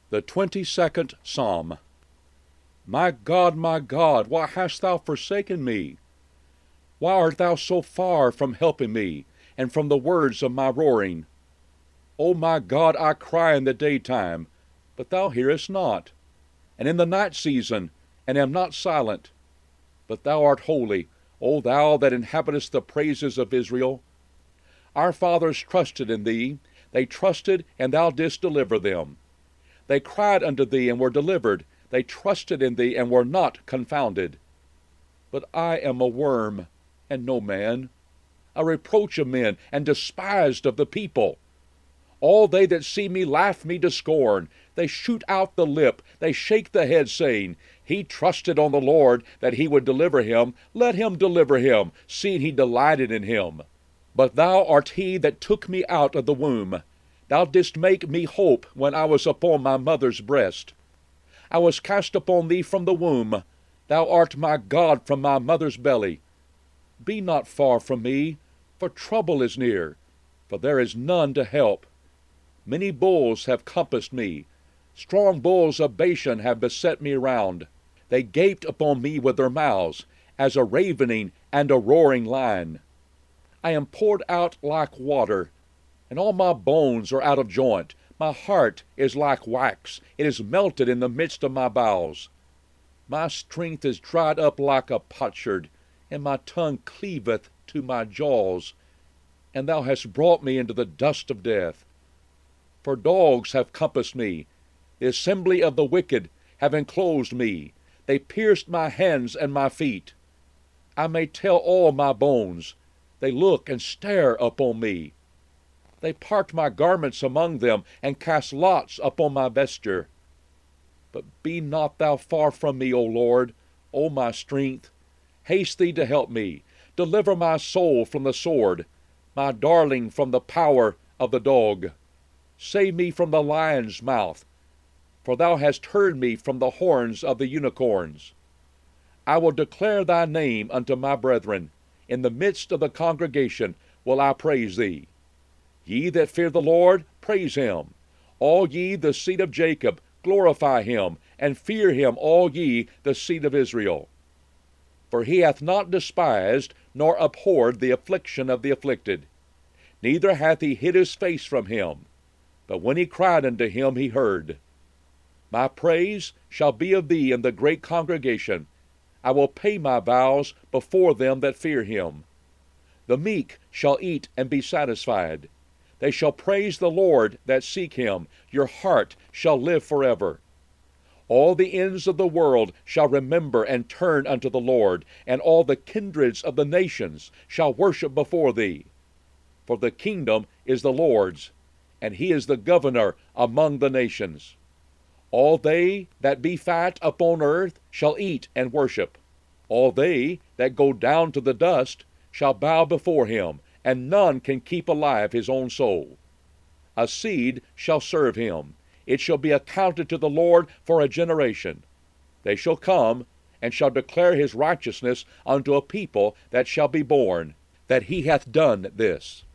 The 22nd Psalm. My God, why hast thou forsaken me? Why art thou so far from helping me, and from the words of my roaring? O my God, I cry in the daytime, but thou hearest not, and in the night season, and am not silent. But thou art holy, O thou that inhabitest the praises of Israel. Our fathers trusted in thee, they trusted, and thou didst deliver them. They cried unto thee, and were delivered. They trusted in thee, and were not confounded. But I am a worm, and no man, a reproach of men, and despised of the people. All they that see me laugh me to scorn. They shoot out the lip, they shake the head, saying, He trusted on the Lord, that he would deliver him. Let him deliver him, seeing he delighted in him. But thou art he that took me out of the womb. Thou didst make me hope when I was upon my mother's breast. I was cast upon thee from the womb. Thou art my God from my mother's belly. Be not far from me, for trouble is near, for there is none to help. Many bulls have compassed me. Strong bulls of Bashan have beset me round. They gaped upon me with their mouths, as a ravening and a roaring lion. I am poured out like water, and all my bones are out of joint. My heart is like wax, it is melted in the midst of my bowels. My strength is dried up like a potsherd, and my tongue cleaveth to my jaws. And thou hast brought me into the dust of death. For dogs have compassed me, the assembly of the wicked have enclosed me. They pierced my hands and my feet. I may tell all my bones. They look and stare upon me. They part my garments among them, and cast lots upon my vesture. But be not thou far from me, O Lord, O my strength. Haste thee to help me. Deliver my soul from the sword, my darling from the power of the dog. Save me from the lion's mouth, for thou hast heard me from the horns of the unicorns. I will declare thy name unto my brethren. In the midst of the congregation will I praise thee. Ye that fear the Lord, praise him. All ye the seed of Jacob, glorify him, and fear him, all ye the seed of Israel. For he hath not despised, nor abhorred the affliction of the afflicted, neither hath he hid his face from him. But when he cried unto him, he heard. My praise shall be of thee in the great congregation. I will pay my vows before them that fear him. The meek shall eat and be satisfied. They shall praise the Lord that seek him. Your heart shall live forever. All the ends of the world shall remember and turn unto the Lord, and all the kindreds of the nations shall worship before thee. For the kingdom is the Lord's, and he is the governor among the nations. All they that be fat upon earth shall eat and worship. All they that go down to the dust shall bow before him, and none can keep alive his own soul. A seed shall serve him. It shall be accounted to the Lord for a generation. They shall come, and shall declare his righteousness unto a people that shall be born, that he hath done this.